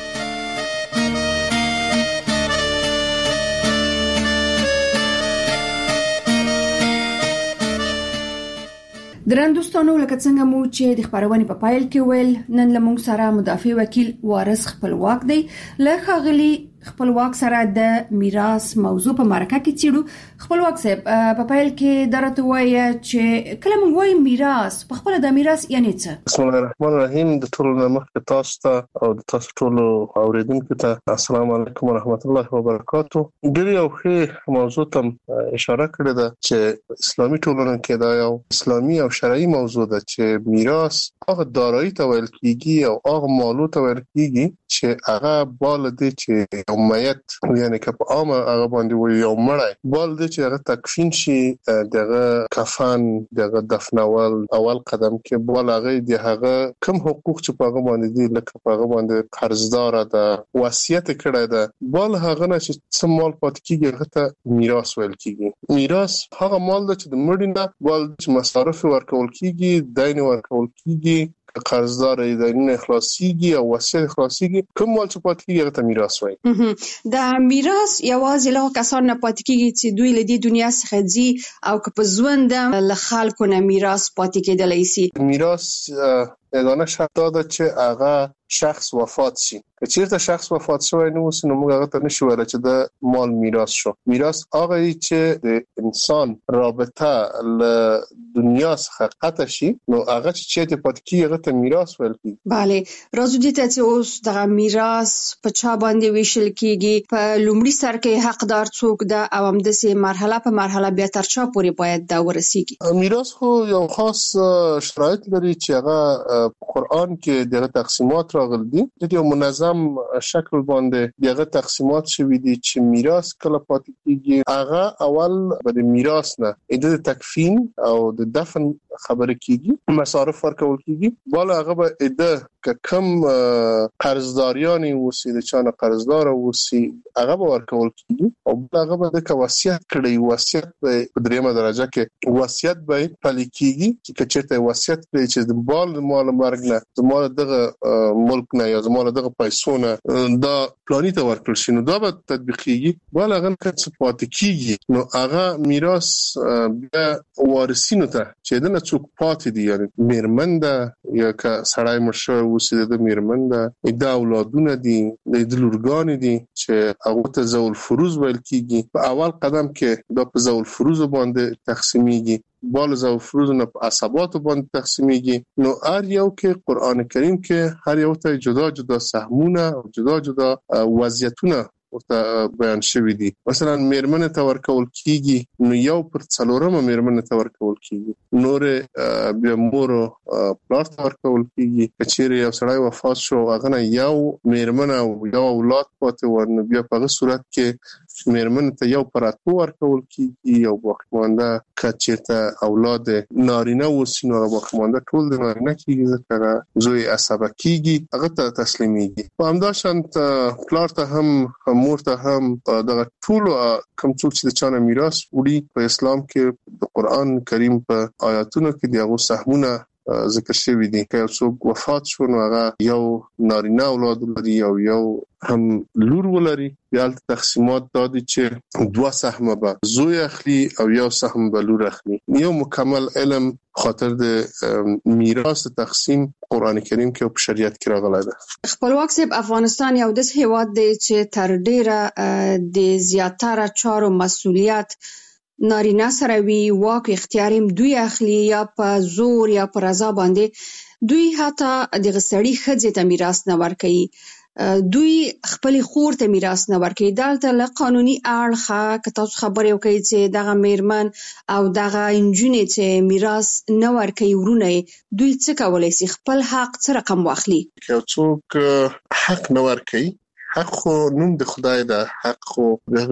درن دوستانو، لکه څنګه مو چې د خبرونه په پایل کې ویل، نن لمونږ سره مدافع وکیل وارث خپلواک دی. له ښاغلي خپلواک سره د میراث موضوع په مرکه کې چیرو. خپلواک صاحب، په پایل کې درته وایي چې کله موږ وایو میراث، په خپل د میراث یعنی څه؟ بسم الله الرحمن الرحیم. د ټولو مخکې تاسو ته او د تاسو ټولو اوریدونکو ته السلام علیکم ورحمت الله وبرکاتو. ډیر یو ښه موضوع ته اشاره کړې ده چې اسلامي ټولنه کې دا یو اسلامي او شرعي موضوع ده چې میراث هغه دارایی ته ویل کیږي او هغه مالو ته ویل کیږي چې هغه بال دي چې یو میت، یعنی که په عامه هغه باندې وي یو مړی، بال دي چې هغه تکفین شي، دغه کفن، دغه دفنول اول قدم کې بال هغه دی، هغه کوم حقوق چې په هغه باندې دي، لکه په هغه باندې قرضدار ده، وصیت کړی ده، بال هغه نه چې څه مال پاتې کیږي هغه ته میراث ویل کیږي. میراث هغه مال ده چې د مړي نه بال چې مصارف ورکول کیږي، دین ورکول کیږي، قرضدار دین اخلاصيږي او وصیت اخلاصيږي، کوم مال چې پاتې کیږي هغه ته میراث وایي. د میراث یوازې له کسانو نه پاتې کیږي چې دوی له دې دنیا څخه ځي او که په ژوند له خلکو نه میراث پاتې کېدلی شي. میراث یگانه شرط ده چې هغه شخص وفات شي. که چیرته شخص وفات شوی نه وي نو موږ هغه ته نشو ویلی چې د مال میراث شو. میراث هغه چې د انسان رابطه له دنیا څخه قطع شي نو هغه چې چیرته پاتې کیږي هغه ته میراث ویل کیږي. بله، راځو دې ته چې اوس دغه میراث په چا باندې ویشل کیږي، په لومړي سر کې حقدار څوک ده او همداسې مرحله په مرحله بیا تر چا پورې باید دا ورسیږي. میراث خو یو خاص شرایط لري چې هغه قرآن کې دغه تقسیمات راغلي دي. د یو منظم شکل باندې دغه تقسیمات شوي دي چې میراث کله پاتې کیږي. هغه اول به د میراث نه د تکفین او د دفن خبره کیږي، مصارف ورکول کیږي. بالا هغه به که کم قرضداریانی وسی د چانه قرضدار وسی هغه به ورکول کیږي او بل هغه به د وصیت کړي. وصیت په دریمه درجه کې وصیت به پلي کیږي چې چېرته وصیت کړي چې د مال مرګ نه د مال دغه ملک نه یا د مال دغه پیسو نه دا پلاني ته ورکړل شي نو دا به تطبیقيږي. بل هغه څه پاتې کیږي نو هغه میراث بیا وارثینو ته چې دنه څوک پاتې دي، یعنی میرمن ده یا که سړی مړ شوی اوسې د میرمن ده، د اولادونه دي، د لورګانې دي چې هغه ته ذوال فروض ویل کیږي. په اول قدم کې دا په ذوال فروض باندې تقسیمیږي، بال ذوال فروض نه په عصبات باندې تقسیمیږي. نو هر یو کې قران کریم کې هر یو ته جدا جدا سهمونه او جدا جدا وضعیتونه ورته بیان شوی دي. مثلا میرمن ته ورکول کیږي نو یو پر څلورمه میرمن ته ورکول کیږي، نور بیا مور پلار ته ورکول کیږي. کچېره یو سړی وفات شو هغه نه یو میرمن او یو اولاد پاتې ورنه بیا په هغه صورت کې میرمن ته یو پر اتو ورکول کیږي او باقیمانده کچېرته اولاد نارینه وسی نو باقیمانده ټول د نارینه کیږي ځکه زوی عصبه کیږي هغه ته تسلیمیږي. په همداشانت پلار ته هم مور ته هم دغه ټول کوم څوک چې د چانه میراث وړي په اسلام کې د قران کریم په آیاتونو کې دغه سهمونه ذکر شوی دي. که څوک وفات شو نو هغه یو نارینه اولاد لري او یو هم لور ولري، بیا تقسیمات دادي چې 2 سهم به زوی اخلي او 1 سهم به لور اخلي. یو مکمل علم خاطر د میراث تقسیم قران کریم کې او په شریعت کې راغلی ده. خپلواک صاحب، افغانستان یو داسې هیواد دی چې تر ډیره د زیاتره چارو مسؤلیت نارینه سره وی، واک اختیار هم دوی اخلي یا په زور یا په رضا باندې. دوی حتی د غسړی خځې ته میراث نه ورکوي، دوی خپل خور ته میراث نه ورکوي. دلته له قانوني اړخه که تاسو خبرې وکړئ چې دغه میرمن او دغه انجونې چې میراث نه ورکوي ورونه دوی څه کولی شي؟ خپل حق څه رقم واخلي؟ که څوک حق نه ورکوي، حق خو نوم د خدای ده، حق خو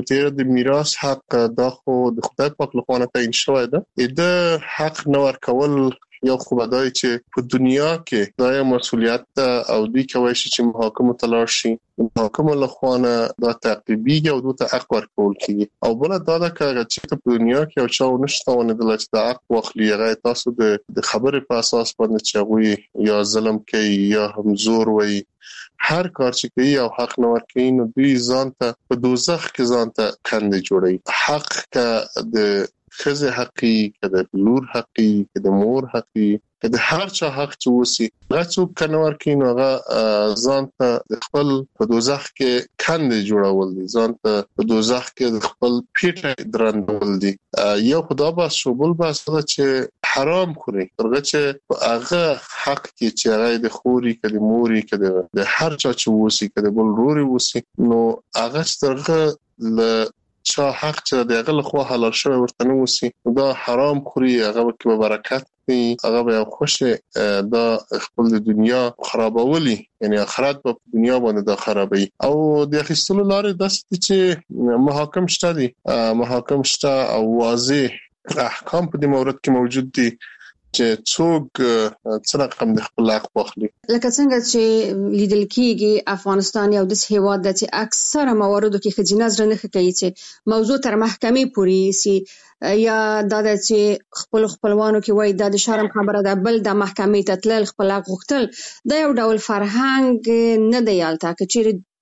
د میراث حق دا خو د خدای پاک لخوا نه تعیین شوی ده. د حق نه ورکول یو خو بدای چې په دنیا کې دا مسؤلیت ده او دوی کوي چې محاکمه تلاش شي، محاکمه لخوا نه دا تعقیبیږي او دوی ته حق ورکول کیږي. او بل دا ده چې په دنیا کې او چا ونشته ونه د لچ د حق واخلي هغه تاسو د خبرې په اساس باندې چې یا ظلم کوي یا هم زور وایي، هر کار چې کوي او حق نه ورکوي نو دوی ځان ته په دوزخ کې ځان ته کندې جوړوي. حق که د ښځې حقي، که د لور حقي، که د مور حقي، که د هر چا حق چې وسی هغه څوک که نه ورکوي نو هغه ځان ته د خپل په دوزخ کې کندې جوړول دي، ځان ته په دوزخ کې د خپل پیټه درندول دي. یو خدا بس شو، بل بس دا چې حرام خوري ترغه چې هغه حق کې چې هغه د خوري، که د موري، که د هر چا چې وسی، که د بل روري وسی نو هغه ترغه ل چا حق چې دغه لخوا حلال شوی ورته نه وسی دا حرام خوري، هغه کې برکت نه، هغه به خوشه دا خپل د دنیا خرابولي، یعنی آخرت په دنیا باندې دا خرابوي. او د اخیستلو لارې داسې چې محاکم شته دي، محاکم شته او واضح احکام په دې مورد کې موجود دي چې څوک څه رقم د خپل حق واخلي. لکه څنګه چې لیدل کېږي افغانستان یو داسې هیواد دی چې اکثره مواردو کې ښځینه زړه نه ښه کوي چې موضوع تر محکمې پورې یوسي، یا دا ده چې خپلوانو کې وایي دا د شرم خبره ده، بل د محکمې ته تلل خپل حق غوښتل. دا یو ډول فرهنګ نه دی هلته. که چیرې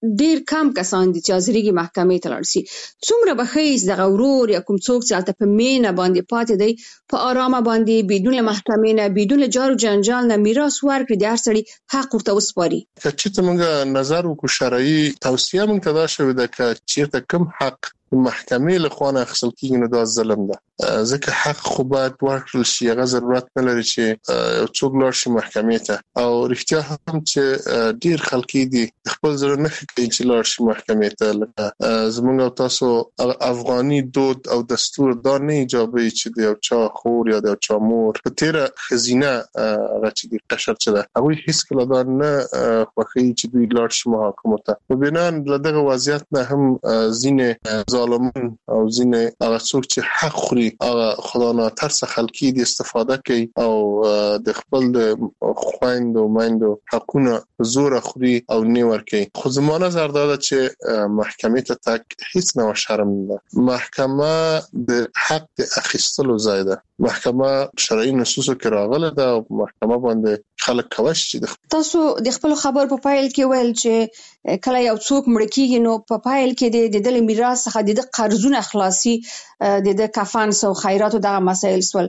ډیر کم کسان دي چې حاضرېږي محکمې ته لاړ شي. څومره به ښه دغه ورور یا کوم څوک چې هلته په مینه باندې پاتې دی په آرامه باندې بدون له محکمې نه بدون له جار و جنجال نه میراث ورکړي، د هر سړي حق ورته وسپاري. که چېرته موږ نظر وکړو شرعي توصیه موږ ته دا شوې ده که چېرته کوم حق محکمې له خوا نه اخیستل کېږي نو دا ظلم ده، ځکه حق خو باید ورکړل شي. هغه ضرورت نه لري چې یو څوک لاړ شي محکمې ته. او رښتیا هم چې ډیر خلک دي خپل زړه نه کوي چې لاړ شي محکمې ته. لکه زموږ او تاسو افغاني دود او دستور دا نه ایجابوي چې د یو چا خور یا د یو چا مور په تیره ښځینه هغه چې د قشر چې ده هغوی هېڅکله دا نه خوښوي چې دوی لاړ شي محاکمو ته. په بنا له دغه وضعیت نه هم ځینې ظالمان او ځینې هغه څوک چې حق خوري هغه خدا ناترسه خلکي دي استفاده کوي او د خپل خويندو میندو حقونه زور خوري او نه ورکوي. خو زما نظر دا ده چې محکمې ته تک هیڅ نه شرم نه. محکمه د حق د اخیستلو ځای ده. محکمه شرعي نصوصو کې راغله ده او محکمه باندې خلک کوي چې تاسو د خپل خبر په پایل کې ویل چې کله یو څوک مړ کیږي نو په پایل کې د دل میراث څخه د قرضونه خلاصي د کفن او خیراتو دغه مسایل سول.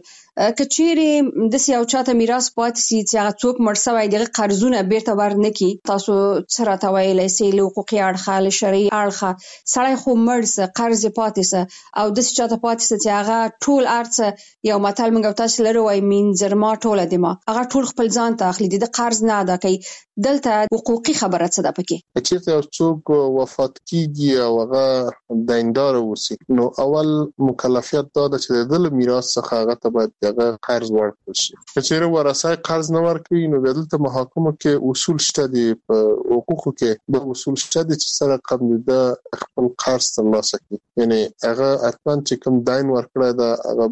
کچېری د یو چاته میراث پاتې سي چې هغه څوک مړ شوی دغه قرضونه بیرته ورنکي، تاسو څه راته ویلای سئ له حقوقي اړخه له شرعي اړخه؟ سړی خو مړ سه قرض پاتې سه او د چاته پاتې سه چې هغه ټول ارڅ یو متل موږ تاسو لرو وای منځرما ټوله دما هغه ټول خپل ځان ته اخلي د قرض نه ادا کوي. دلته حقوقي خبره څه ده پکې؟ چې یو څوک وفات کیږي او هغه دیندار وسی نو اول مکلفیت دا ده چې د میراث څخه هغه ته باید هغه قرض ورکړي شي. چې ورثه قرض نه ورکړي نو دلته محاکمه کې اصول شته دي، په حقوقو کې د اصول شته دي چې سره قم د خپل قرض ترلاسه کړي. یعنی هغه اتمن چې کوم دین ورکړی دا هغه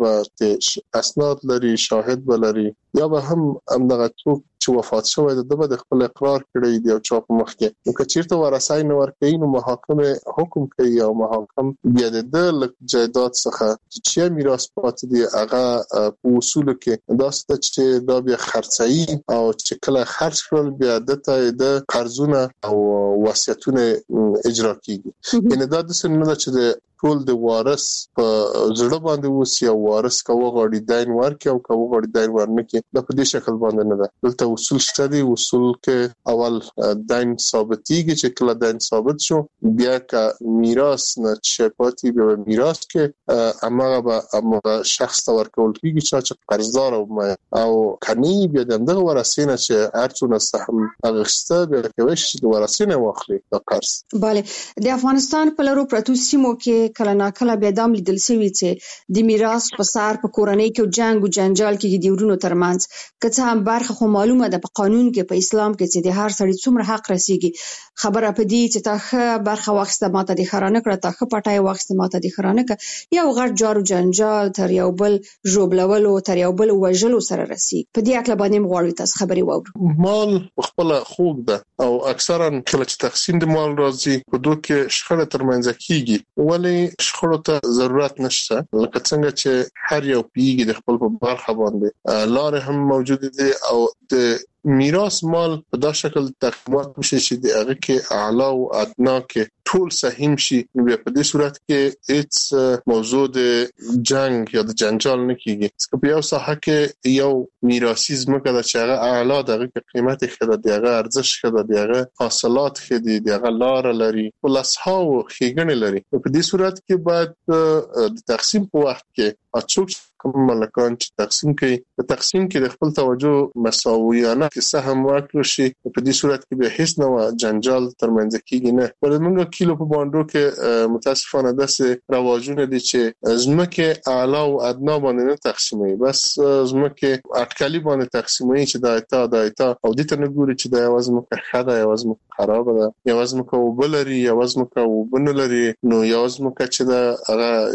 به اسناد لري، شاهد بلري، یا به هم دغه څوک چې وفات شوی د خپل اقرار کړی دی او چا په مخ کې. نو که چیرته ورثه نه ورکړي نو محاکمه حکم کوي او محاکم بیا د جایداد څخه چې میراث پاتې دی هغه په اصول کې دا ست چې دا بیا خرڅي او چې کله خرڅ کړل بیا د قرضونه او وصیتونه اجرا کیږي. یعنی دا د سن نه چې ټول د وارث په زړه باندې وسی او وارث کوه غړي دین ورکي او کوه غړي دین ورنکي د په دې شکل باندې نه ده. دلته اصول شته دي. اصول کې اول دین ثابتيږي چې کله دین ثابت شو بیا کا میراث نه چپاتي به میراث کې امغه شخص ته ورکول کیږي چې قرضدار او کني بیا دغه ورثینه چې هرڅونه سهم اغسته به کوي چې ورثینه واخلي د قرض. bale د افغانستان په لرو پرتو سیمو کې کله نا کله بیا دام لیدل شوی چې د میراث په سر په کورنۍ کې جنگ او جنجال کې د ورونو ترمنځ که هم برخه خو معلومه ده په قانون کې په اسلام کې چې د هر سړي څومره حق رسیږي. خبره پدې چې تا برخه واخسته ماته د خرانه کړه، تا پټای واخسته ماته د خرانه کړه، یو غړ جارو جنجال تر یو بل جوړولو تر یو بل وژلو سره رسیږي. په دې اړه باندې غواړم تاسو خبري واورو. مال خپل خوګ ده او اکثرا کله چې تقسیم د مال راځي په دوه کې شخړه ترمنځ کیږي، ولی شخړو ته ضرورت نشته. لکه څنګه چې هر یو پیږي د خپل په برخه باندې لارې هم موجود دي او د میراث مال په دا شکل تقسیمات وشي چې د هغه کې اعلی او ادنا کې ټول سهم شي. نو په دې صورت کې هیڅ موضوع د جنگ یا د جنجال نه کیږي. چې په یو ساحه کې یو میراثي ځمکه د چې هغه اعلی دغه قیمت خدای دغه ارزش خدای دغه حاصلات خدای دغه لار لري پلسها او خېګنې لري. په دې صورت کې باید د تقسیم په وخت کې اڅوک کوم ملکان چې تقسیم کوي په تقسیم کې د خپل توجه مساویانه کې سهم ورکړي شي. په دې صورت کې به هیڅ نوع جنجال ترمنځ کېږي نه. ولې کیلو په باندې کې متاسفانه داسې رواجونه دي چې زمکه اعلی او ادنا باندې نه تقسیموي، بس زمکه اټکلی باندې تقسیموي چې دا ایتا او د ته نه ګوري چې دا وزمکه خاله یا وزمکه خراب ده یا وزمکه وبلري یا وزمکه وبنلري. نو یا وزمکه چې دا هغه یو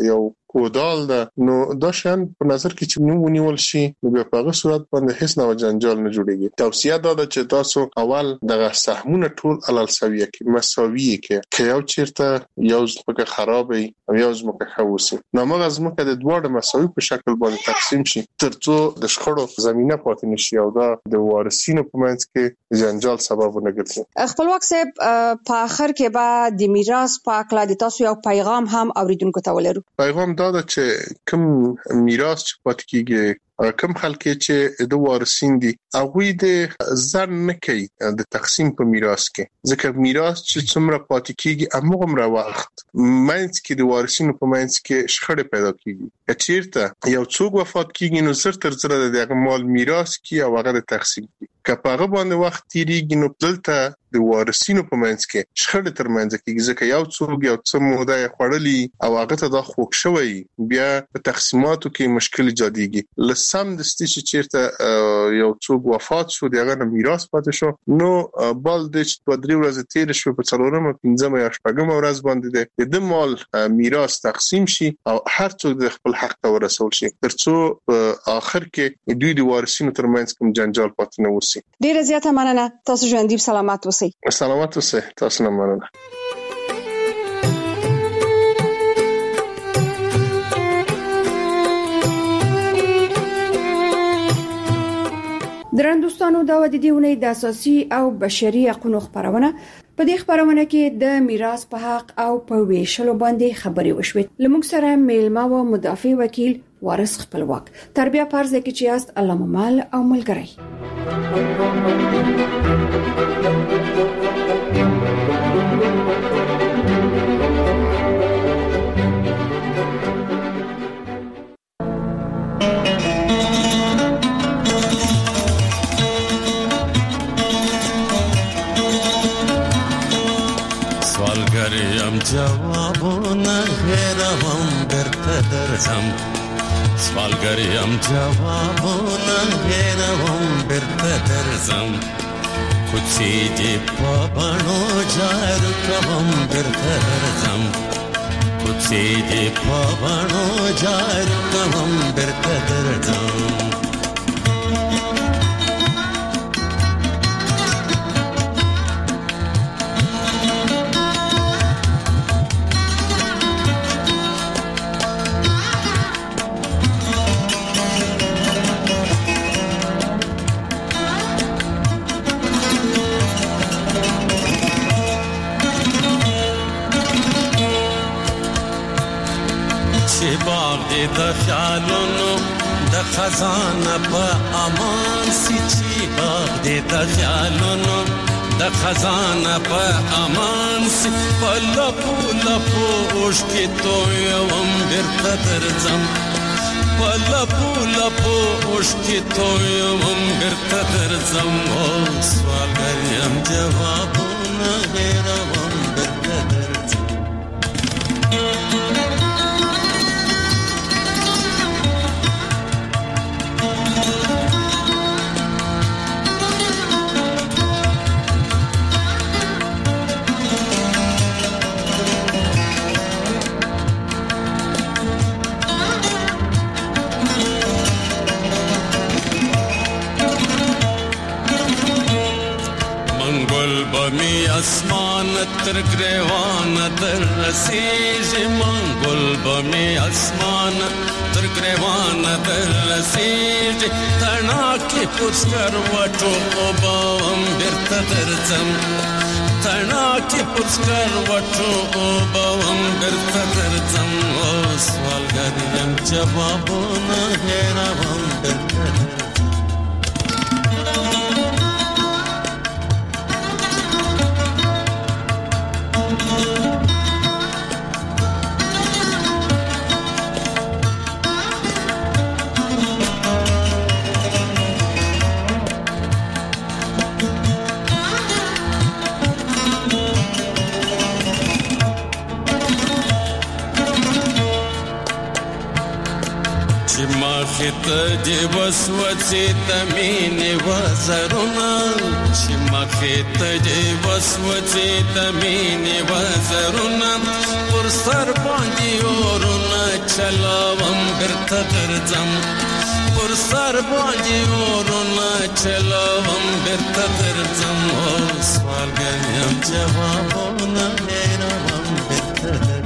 کودال ده، نو دا شان په نظر کې چې نو ونیول شي نو په هغه صورت باندې هیڅ نوع جنجال نه جوړیږي. توصیه دا ده چې تاسو اول دغه سهمونه ټول علل سویه کې مساویه کې یو چیرته یو ځمکه خرابې او یو ځمکه خوسي نو موږ ځمکه د دوه مساوي په شکل باندې تقسیم شي ترڅو د شخړو زمينه پاتې نشي او دا د وارثینو په منځ کې جنجال سبب نه ګرځي. خپلواک صاحب په اخر کې به د میراث په اړه د تاسو یو پیغام هم اوریدونکو ته ولرو. پیغام دا ده چې کوم میراث چې پاتې کیږي کوم خلک چې د وارثین دي هغه د ځان نه کوي د تقسیم په میراث کې ځکه میراث چې څومره پاتې کیږي هغه وخت منځ کې د وارثینو په منځ کې شخړه پیدا کیږي. چیرته یو څوک وفات کیږي نو زر تر زر د هغه مال میراث کی او هغه تقسیم کی که په هغه باندې وخت تیریږي نو دلته د وارثینو په منځ کې شخړه تر منځ کې ځکه یو څوک یو څه موده خړلې او هغه ته د خوښ شوی بیا په تقسیماتو کې مشکل جاديږي. لسم د ستې چیرته یو څوک وفات شو دغه میراث پاتې شو نو بل د 2-3 ورځې تیر شو په څلورمه 5مه یا 6مه ورځ باندې د مال میراث تقسیم شي او هر څوک د خپل حق ته ورسول شي ترڅو په اخر کې دوی د وارثینو ترمنځ کوم جنجال پاتې نه وسی. ډیره زیاته مننه. تاسو ژوندۍ سلامات اوسئ. سلامات اوسئ. تاسو نه مننه. درندوستانو دا د دې ونې د اساسي او بشري حقوقو خبرونه په دې خبرونه کې د میراث په حق او په ویشلو باندې خبرې وشوې. لمونږ سره میلمه او مدافع وکیل وارث خپلواک تربیه پرز کې چې است علامه مال او ملګری. جوابونه هېروم درته درځم سوالګریم جوابونه هېروم درته درځم کوڅې دې په بڼو جارو کوم درته درځم کوڅې دې په بڼو جارو کوم درته درځم. د خیالونو د خزانه په امان سي چې باغ دې د خیالونو د خزانه په امان سي په لپو لپو اوښکې تویوم بیرته درځم په لپو لپو اوښکې تویوم بیرته درځم. او سوالګر یم جوابونه هېروم بیرته درځم. بمی اسمان تر گریوان در رسیږي منګل بمی اسمان تر گریوان در رسیږي تنا کې پوسکر وټو وبم بیرته درځم تنا کې پوسکر وټو وبم بیرته درځم. او سوالګر یم جوابونه هېروم بیرته درځم. ته دې وسوسې د مینې وزرونه چې مخې ته دې وسوسې د مینې وزرونه پر سر باندې اورونه چې چلاوم برته درځم پر سر باندې اورونه چلاوم برته درځم او سوالګر یم جوابونه هېروم برته درځم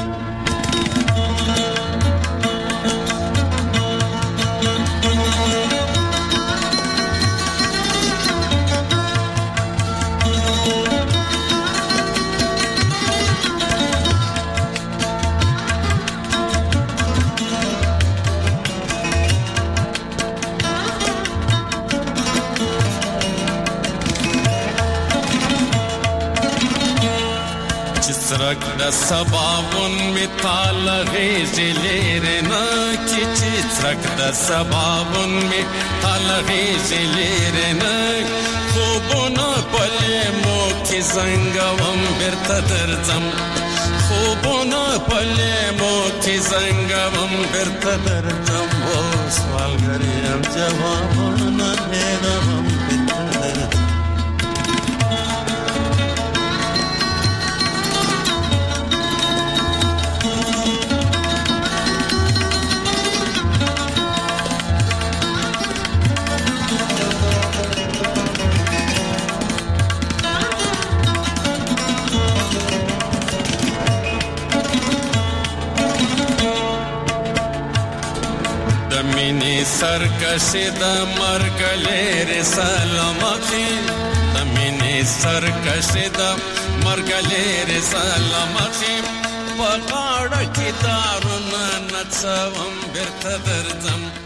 څرک د سباون می تال غیزی لیرنا کی چی څرک د سباون می تال غیزی لیرنا خوبونه پلې مو کی زنګوم برته درځم خوبونه پلې مو کی زنګوم برته درځم او سوالګر یم جوابونه هېروم برته درځم سرکشی د مرګ لري سلامتی د مینې سرکشی د مرګ لري سلامتی په غاړه کې دارونه نڅوم برته درځم